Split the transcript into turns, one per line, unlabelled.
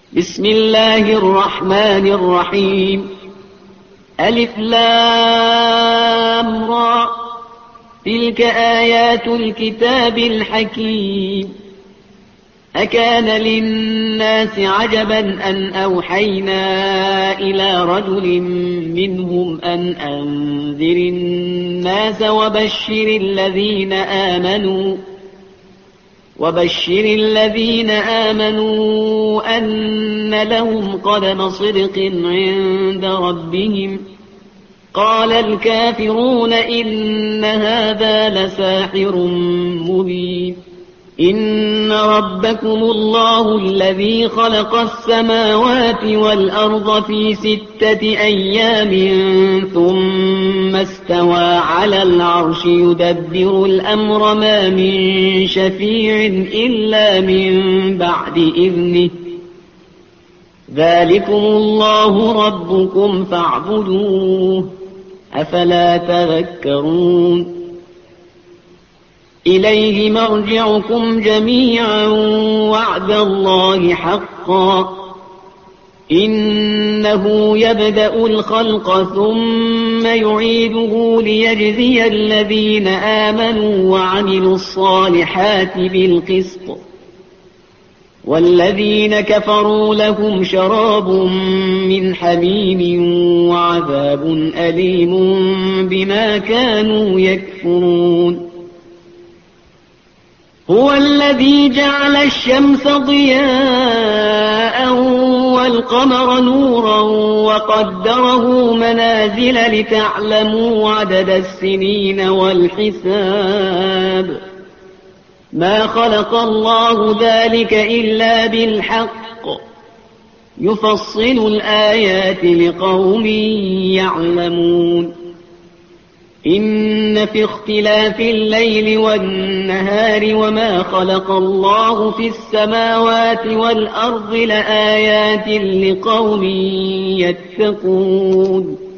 بسم الله الرحمن الرحيم. ألف لام را، تلك آيات الكتاب الحكيم. أكان للناس عجبا أن أوحينا إلى رجل منهم أن أنذر الناس وبشر الذين آمنوا أن لهم قدم صدق عند ربهم. قال الكافرون إن هذا لساحر مبين. إن ربكم الله الذي خلق السماوات والأرض في 6 أيام ثم استوى على العرش يدبر الأمر ما من شفيع إلا من بعد إذنه. ذلكم الله ربكم فاعبدوه، أفلا تذكرون. إليه مرجعكم جميعا وعد الله حقا. إنه يبدأ الخلق ثم يعيده ليجزي الذين آمنوا وعملوا الصالحات بالقسط، والذين كفروا لهم شراب من حميم وعذاب أليم بما كانوا يكفرون. هو الذي جعل الشمس ضياء والقمر نورا وقدره منازل لتعلموا عدد السنين والحساب. ما خلق الله ذلك إلا بالحق، يفصل الآيات لقوم يعلمون. إن في اختلاف الليل والنهار وما خلق الله في السماوات والأرض لآيات لقوم يتقون.